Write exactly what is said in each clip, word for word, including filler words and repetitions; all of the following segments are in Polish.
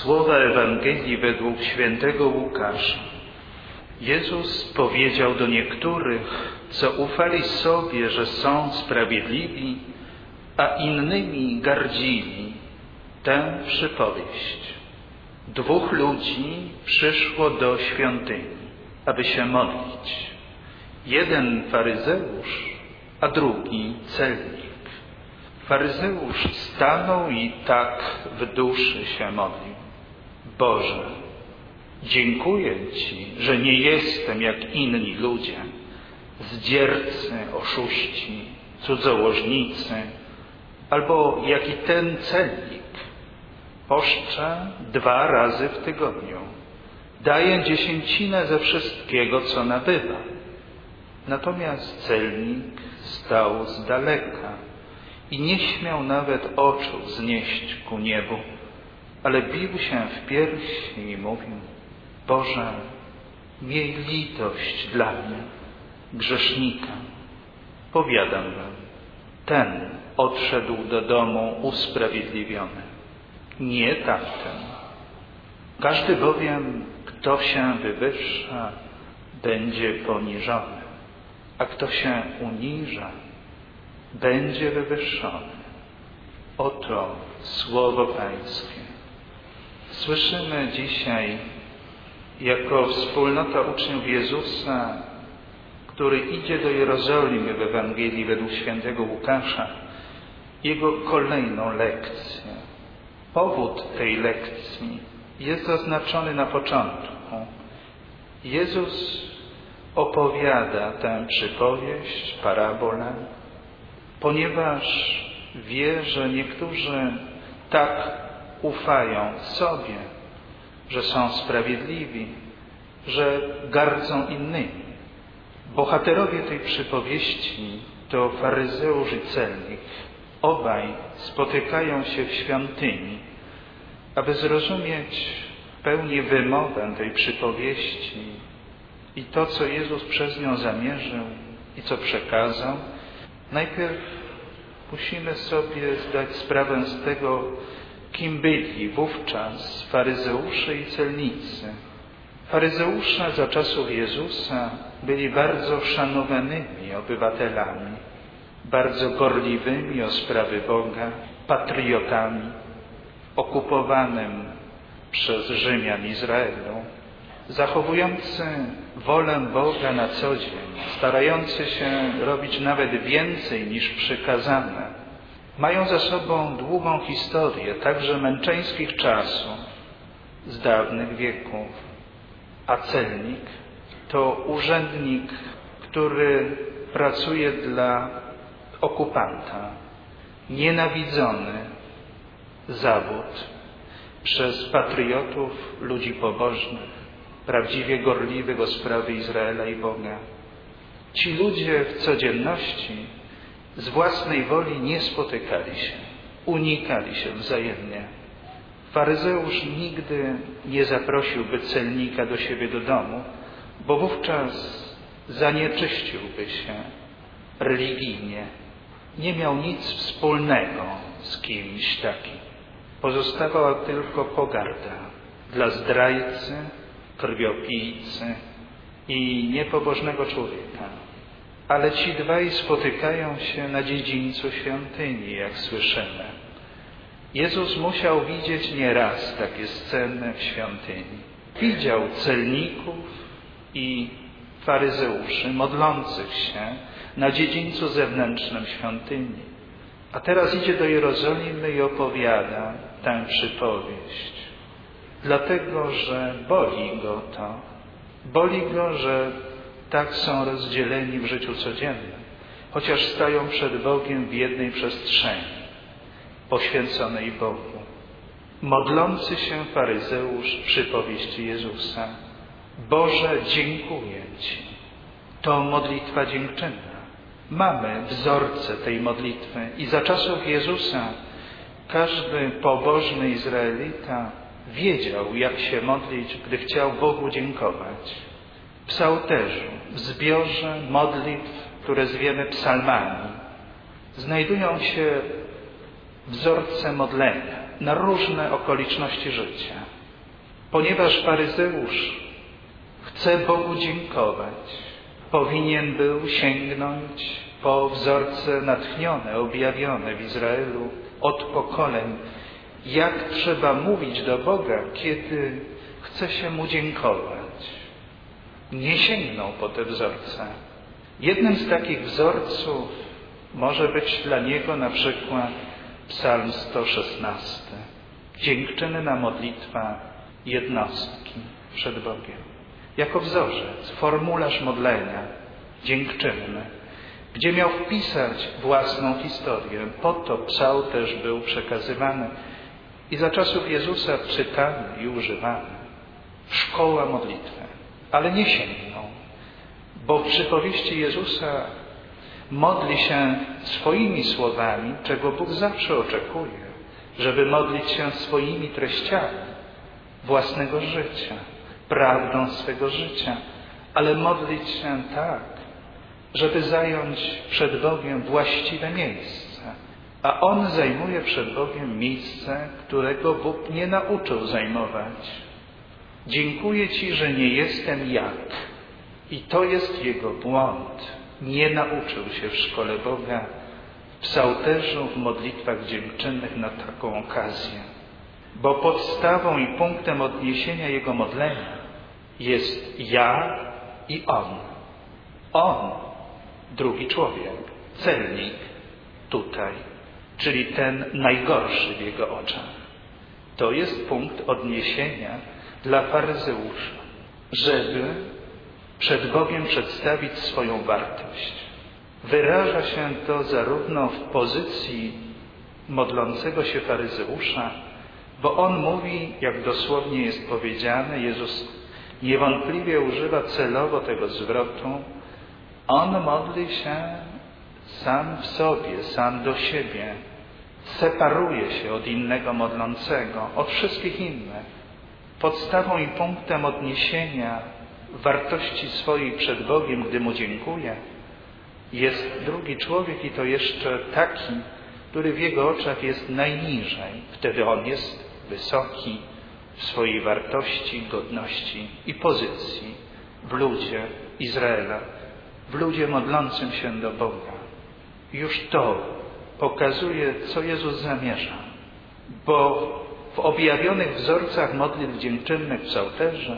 Słowa Ewangelii według świętego Łukasza. Jezus powiedział do niektórych, co ufali sobie, że są sprawiedliwi, a innymi gardzili, tę przypowieść. Dwóch ludzi przyszło do świątyni, aby się modlić. Jeden faryzeusz, a drugi celnik. Faryzeusz stanął i tak w duszy się modlił. Boże, dziękuję Ci, że nie jestem jak inni ludzie, zdziercy, oszuści, cudzołożnicy, albo jak i ten celnik. Poszczę dwa razy w tygodniu. Daję dziesięcinę ze wszystkiego, co nabywa. Natomiast celnik stał z daleka i nie śmiał nawet oczu wznieść ku niebu, ale bił się w piersi i mówił: Boże, miej litość dla mnie, grzesznika. Powiadam wam, ten odszedł do domu usprawiedliwiony, nie tamten. Każdy bowiem, kto się wywyższa, będzie poniżony, a kto się uniża, będzie wywyższony. Oto słowo Pańskie. Słyszymy dzisiaj jako wspólnota uczniów Jezusa, który idzie do Jerozolimy w Ewangelii według świętego Łukasza, jego kolejną lekcję. Powód tej lekcji jest zaznaczony na początku. Jezus opowiada tę przypowieść, parabolę, ponieważ wie, że niektórzy tak ufają sobie, że są sprawiedliwi, że gardzą innymi. Bohaterowie tej przypowieści to faryzeusz i celnik. Obaj spotykają się w świątyni, aby zrozumieć w pełni wymowę tej przypowieści i to, co Jezus przez nią zamierzył i co przekazał. Najpierw musimy sobie zdać sprawę z tego, kim byli wówczas faryzeusze i celnicy. Faryzeusze za czasów Jezusa byli bardzo szanowanymi obywatelami, bardzo gorliwymi o sprawy Boga, patriotami, okupowanym przez Rzymian Izraelu, zachowujący wolę Boga na co dzień, starający się robić nawet więcej niż przykazane. Mają za sobą długą historię, także męczeńskich czasów z dawnych wieków. A celnik to urzędnik, który pracuje dla okupanta. Nienawidzony zawód przez patriotów, ludzi pobożnych, prawdziwie gorliwych o sprawy Izraela i Boga. Ci ludzie w codzienności z własnej woli nie spotykali się, unikali się wzajemnie. Faryzeusz nigdy nie zaprosiłby celnika do siebie do domu, bo wówczas zanieczyściłby się religijnie. Nie miał nic wspólnego z kimś takim. Pozostawała tylko pogarda dla zdrajcy, krwiopijcy i niepobożnego człowieka. Ale ci dwaj spotykają się na dziedzińcu świątyni, jak słyszymy. Jezus musiał widzieć nieraz takie sceny w świątyni. Widział celników i faryzeuszy modlących się na dziedzińcu zewnętrznym świątyni. A teraz idzie do Jerozolimy i opowiada tę przypowieść. Dlatego, że boli go to. Boli go, że tak są rozdzieleni w życiu codziennym, chociaż stają przed Bogiem w jednej przestrzeni, poświęconej Bogu. Modlący się faryzeusz przypowieści Jezusa. Boże, dziękuję Ci. To modlitwa dziękczynna. Mamy wzorce tej modlitwy i za czasów Jezusa każdy pobożny Izraelita wiedział, jak się modlić, gdy chciał Bogu dziękować. W psałterzu, w zbiorze modlitw, które zwiemy psalmami, znajdują się wzorce modlenia na różne okoliczności życia. Ponieważ faryzeusz chce Bogu dziękować, powinien był sięgnąć po wzorce natchnione, objawione w Izraelu od pokoleń, jak trzeba mówić do Boga, kiedy chce się Mu dziękować. Nie sięgnął po te wzorce. Jednym z takich wzorców może być dla niego na przykład Psalm sto szesnasty. Dziękczynna modlitwa jednostki przed Bogiem. Jako wzorzec, formularz modlenia dziękczynny, gdzie miał wpisać własną historię. Po to psał też był przekazywany i za czasów Jezusa czytany i używany. Szkoła modlitwy. Ale nie sięgnął, bo w przypowieści Jezusa modli się swoimi słowami, czego Bóg zawsze oczekuje, żeby modlić się swoimi treściami własnego życia, prawdą swego życia, ale modlić się tak, żeby zająć przed Bogiem właściwe miejsce. A On zajmuje przed Bogiem miejsce, którego Bóg nie nauczył zajmować. Dziękuję Ci, że nie jestem jak. I to jest Jego błąd. Nie nauczył się w szkole Boga, w psałterzu, w modlitwach dziękczynnych na taką okazję. Bo podstawą i punktem odniesienia Jego modlenia jest ja i On. On, drugi człowiek, celnik tutaj, czyli ten najgorszy w Jego oczach. To jest punkt odniesienia dla faryzeusza, żeby przed Bogiem przedstawić swoją wartość. Wyraża się to zarówno w pozycji modlącego się faryzeusza, bo on mówi, jak dosłownie jest powiedziane, Jezus niewątpliwie używa celowo tego zwrotu, on modli się sam w sobie, sam do siebie, separuje się od innego modlącego, od wszystkich innych. Podstawą i punktem odniesienia wartości swojej przed Bogiem, gdy Mu dziękuję, jest drugi człowiek i to jeszcze taki, który w Jego oczach jest najniżej. Wtedy on jest wysoki w swojej wartości, godności i pozycji w ludzie Izraela, w ludzie modlącym się do Boga. Już to pokazuje, co Jezus zamierza, bo w objawionych wzorcach modlitw dziękczynnych w psałterze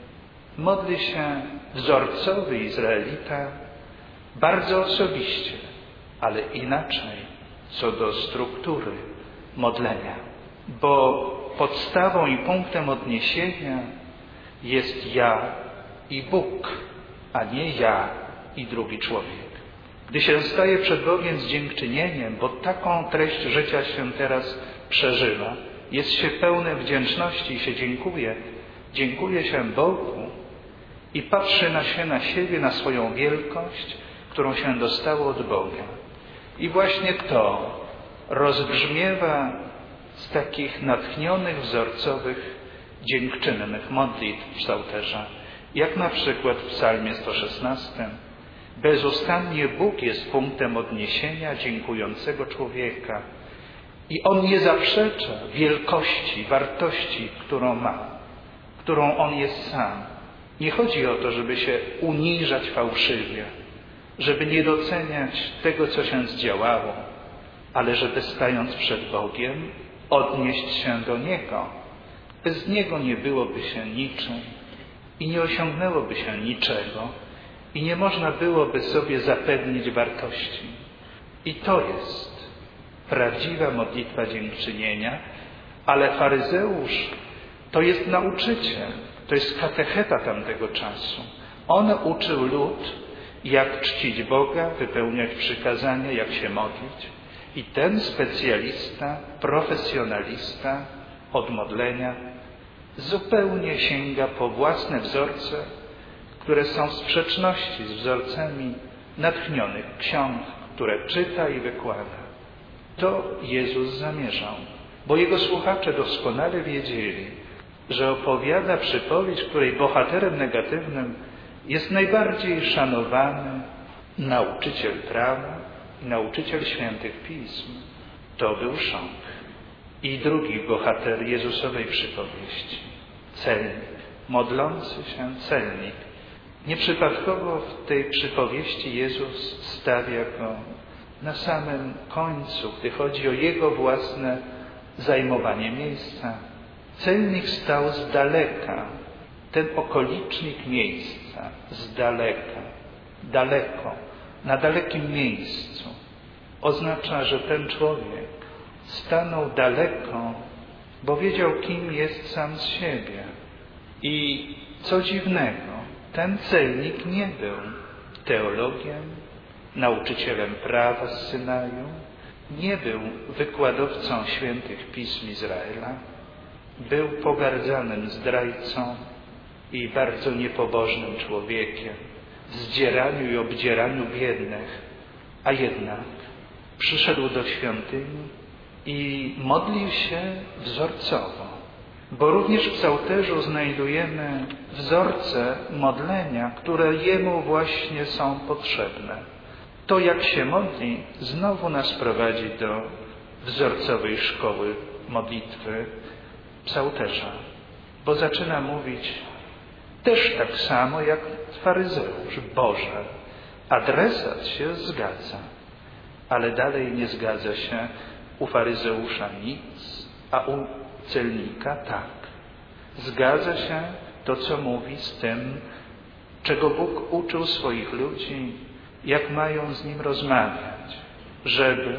modli się wzorcowy Izraelita bardzo osobiście, ale inaczej co do struktury modlenia, bo podstawą i punktem odniesienia jest ja i Bóg, a nie ja i drugi człowiek. Gdy się staje przed Bogiem z dziękczynieniem, bo taką treść życia się teraz przeżywa, jest się pełne wdzięczności i się dziękuje, dziękuje się Bogu i patrzy na się, na siebie, na swoją wielkość, którą się dostało od Boga. I właśnie to rozbrzmiewa z takich natchnionych, wzorcowych, dziękczynnych modlitw w psałterza, jak na przykład w psalmie sto szesnastym. Bezustannie Bóg jest punktem odniesienia dziękującego człowieka i On nie zaprzecza wielkości, wartości, którą ma, którą On jest sam. Nie chodzi o to, żeby się uniżać fałszywie, żeby nie doceniać tego, co się zdziałało, ale żeby stając przed Bogiem, odnieść się do Niego. Bez Niego nie byłoby się niczym i nie osiągnęłoby się niczego i nie można byłoby sobie zapewnić wartości. I to jest prawdziwa modlitwa dziękczynienia, ale faryzeusz to jest nauczyciel, to jest katecheta tamtego czasu. On uczył lud, jak czcić Boga, wypełniać przykazania, jak się modlić. I ten specjalista, profesjonalista od modlenia zupełnie sięga po własne wzorce, które są w sprzeczności z wzorcami natchnionych ksiąg, które czyta i wykłada. To Jezus zamierzał, bo Jego słuchacze doskonale wiedzieli, że opowiada przypowieść, której bohaterem negatywnym jest najbardziej szanowany nauczyciel prawa i nauczyciel świętych pism. To był szok. I drugi bohater Jezusowej przypowieści. celnik, modlący się celnik. Nieprzypadkowo w tej przypowieści Jezus stawia go na samym końcu, gdy chodzi o jego własne zajmowanie miejsca. Celnik stał z daleka, ten okolicznik miejsca, z daleka, daleko, na dalekim miejscu. Oznacza, że ten człowiek stanął daleko, bo wiedział, kim jest sam z siebie. I co dziwnego, ten celnik nie był teologiem, nauczycielem prawa z Synaju, nie był wykładowcą świętych pism Izraela, był pogardzanym zdrajcą i bardzo niepobożnym człowiekiem, w zdzieraniu i obdzieraniu biednych, a jednak przyszedł do świątyni i modlił się wzorcowo, bo również w psałterzu znajdujemy wzorce modlenia, które jemu właśnie są potrzebne. To, jak się modli, znowu nas prowadzi do wzorcowej szkoły modlitwy psałterza, bo zaczyna mówić też tak samo jak faryzeusz: Boże, adresat się zgadza, ale dalej nie zgadza się u faryzeusza nic, a u celnika tak. Zgadza się to, co mówi, z tym, czego Bóg uczył swoich ludzi, jak mają z Nim rozmawiać, żeby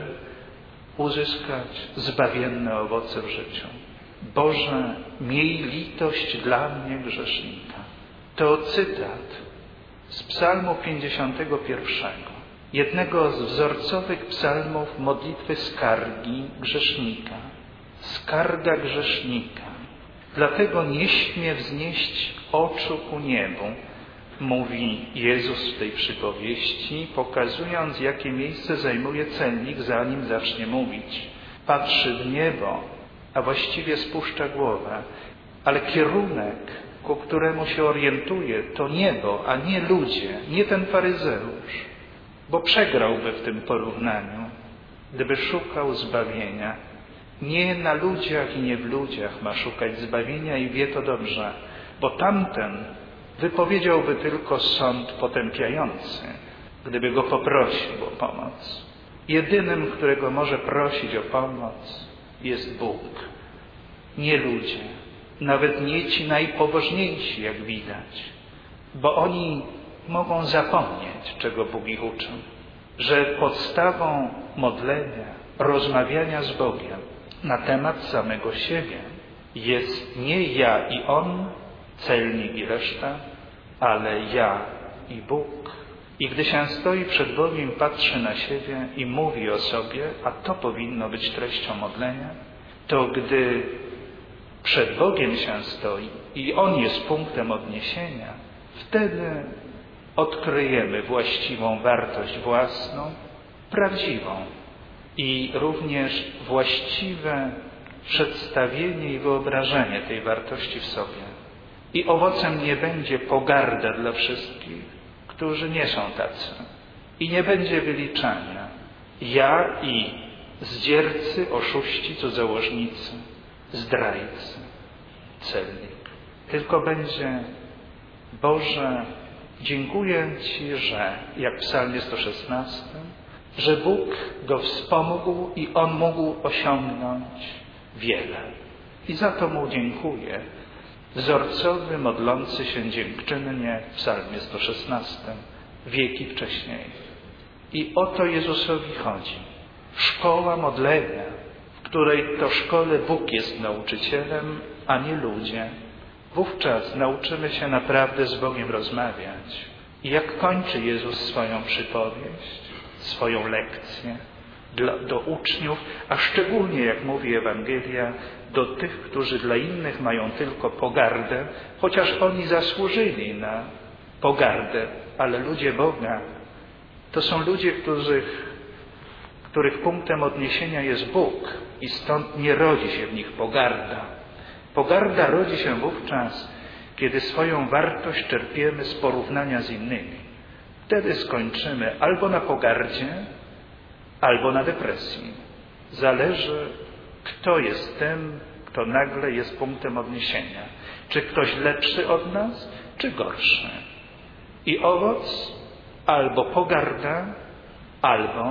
uzyskać zbawienne owoce w życiu. Boże, miej litość dla mnie, grzesznika. To cytat z psalmu pięćdziesiątego pierwszego, jednego z wzorcowych psalmów modlitwy skargi grzesznika. Skarga grzesznika. Dlatego nie śmie wznieść oczu ku niebu, mówi Jezus w tej przypowieści, pokazując, jakie miejsce zajmuje celnik, zanim zacznie mówić. Patrzy w niebo, a właściwie spuszcza głowę, ale kierunek, ku któremu się orientuje, to niebo, a nie ludzie, nie ten faryzeusz, bo przegrałby w tym porównaniu, gdyby szukał zbawienia. Nie na ludziach i nie w ludziach ma szukać zbawienia i wie to dobrze, bo tamten wypowiedziałby tylko sąd potępiający, gdyby go poprosił o pomoc. Jedynym, którego może prosić o pomoc, jest Bóg, nie ludzie, nawet nie ci najpobożniejsi, jak widać, bo oni mogą zapomnieć, czego Bóg ich uczył, że podstawą modlenia, rozmawiania z Bogiem na temat samego siebie jest nie ja i On, celnik i reszta, ale ja i Bóg. I gdy się stoi przed Bogiem, patrzy na siebie i mówi o sobie, a to powinno być treścią modlenia, to gdy przed Bogiem się stoi i On jest punktem odniesienia, wtedy odkryjemy właściwą wartość własną, prawdziwą i również właściwe przedstawienie i wyobrażenie tej wartości w sobie. I owocem nie będzie pogarda dla wszystkich, którzy nie są tacy. I nie będzie wyliczania. Ja i zdziercy, oszuści, cudzołożnicy, zdrajcy, celnik. Tylko będzie: Boże, dziękuję Ci, że, jak w psalmie sto szesnastym, że Bóg go wspomógł i on mógł osiągnąć wiele. I za to mu dziękuję. Wzorcowy, modlący się dziękczynnie w psalmie sto szesnastym, wieki wcześniej. I o to Jezusowi chodzi. Szkoła modlenia, w której to szkole Bóg jest nauczycielem, a nie ludzie. Wówczas nauczymy się naprawdę z Bogiem rozmawiać. I jak kończy Jezus swoją przypowieść, swoją lekcję dla, do uczniów, a szczególnie, jak mówi Ewangelia, do tych, którzy dla innych mają tylko pogardę, chociaż oni zasłużyli na pogardę, ale ludzie Boga to są ludzie, których, których punktem odniesienia jest Bóg i stąd nie rodzi się w nich pogarda. Pogarda rodzi się wówczas, kiedy swoją wartość czerpiemy z porównania z innymi. Wtedy skończymy albo na pogardzie, albo na depresji. Zależy, kto jest tym, kto to nagle jest punktem odniesienia. Czy ktoś lepszy od nas, czy gorszy. I owoc albo pogarda, albo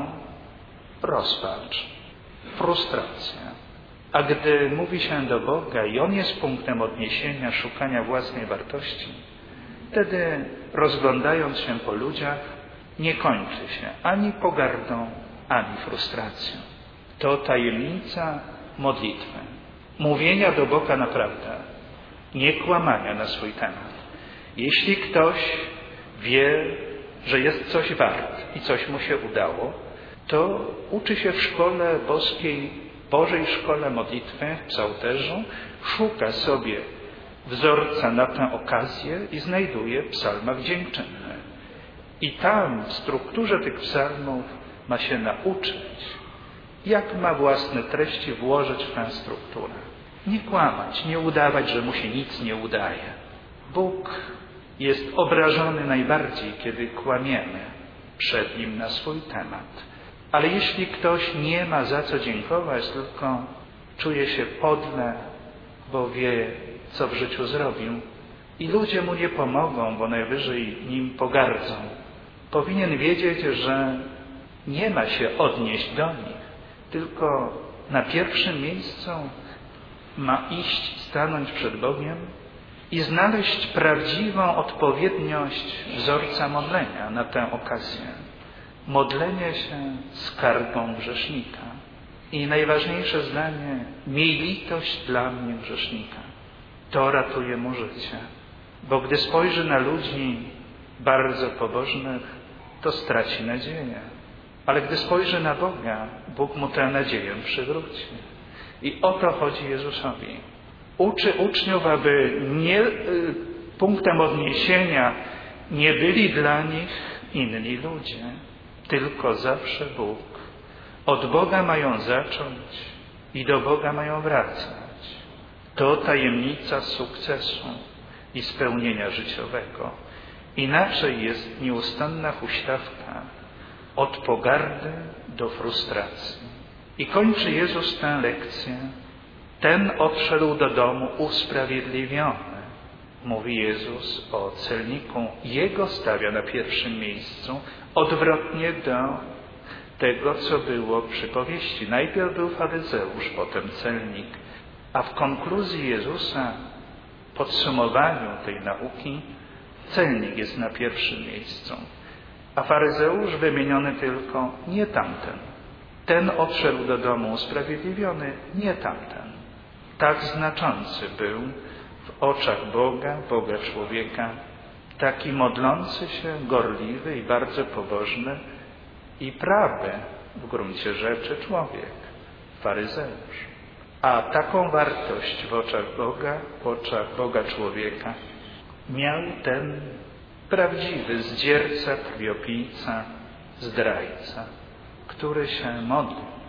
rozpacz, frustracja. A gdy mówi się do Boga i On jest punktem odniesienia, szukania własnej wartości, wtedy rozglądając się po ludziach, nie kończy się ani pogardą, ani frustracją. To tajemnica modlitwy. Mówienia do Boga naprawdę, nie kłamania na swój temat. Jeśli ktoś wie, że jest coś wart i coś mu się udało, to uczy się w szkole boskiej, Bożej szkole modlitwy, w psalterzu, szuka sobie wzorca na tę okazję i znajduje w psalmach dziękczynne. I tam w strukturze tych psalmów ma się nauczyć, jak ma własne treści włożyć w tę strukturę. Nie kłamać, nie udawać, że mu się nic nie udaje. Bóg jest obrażony najbardziej, kiedy kłamiemy przed Nim na swój temat. Ale jeśli ktoś nie ma za co dziękować, tylko czuje się podle, bo wie, co w życiu zrobił i ludzie mu nie pomogą, bo najwyżej nim pogardzą, powinien wiedzieć, że nie ma się odnieść do nich, tylko na pierwszym miejscu ma iść, stanąć przed Bogiem i znaleźć prawdziwą odpowiedniość wzorca modlenia na tę okazję. Modlenie się skargą grzesznika. I najważniejsze zdanie, miej litość dla mnie grzesznika. To ratuje mu życie. Bo gdy spojrzy na ludzi bardzo pobożnych, to straci nadzieję. Ale gdy spojrzy na Boga, Bóg mu tę nadzieję przywróci. I o to chodzi Jezusowi. Uczy uczniów, aby nie, y, punktem odniesienia nie byli dla nich inni ludzie, tylko zawsze Bóg. Od Boga mają zacząć i do Boga mają wracać. To tajemnica sukcesu i spełnienia życiowego. Inaczej jest nieustanna huśtawka od pogardy do frustracji. I kończy Jezus tę lekcję. Ten odszedł do domu usprawiedliwiony. Mówi Jezus o celniku. Jego stawia na pierwszym miejscu, odwrotnie do tego, co było w przypowieści. Najpierw był faryzeusz, potem celnik. A w konkluzji Jezusa, podsumowaniu tej nauki, celnik jest na pierwszym miejscu. A faryzeusz wymieniony tylko nie tamten. Ten odszedł do domu usprawiedliwiony, nie tamten. Tak znaczący był w oczach Boga, Boga człowieka, taki modlący się, gorliwy i bardzo pobożny i prawy w gruncie rzeczy człowiek, faryzeusz. A taką wartość w oczach Boga, w oczach Boga człowieka miał ten prawdziwy zdzierca, krwiopijca, zdrajca, który się modlił.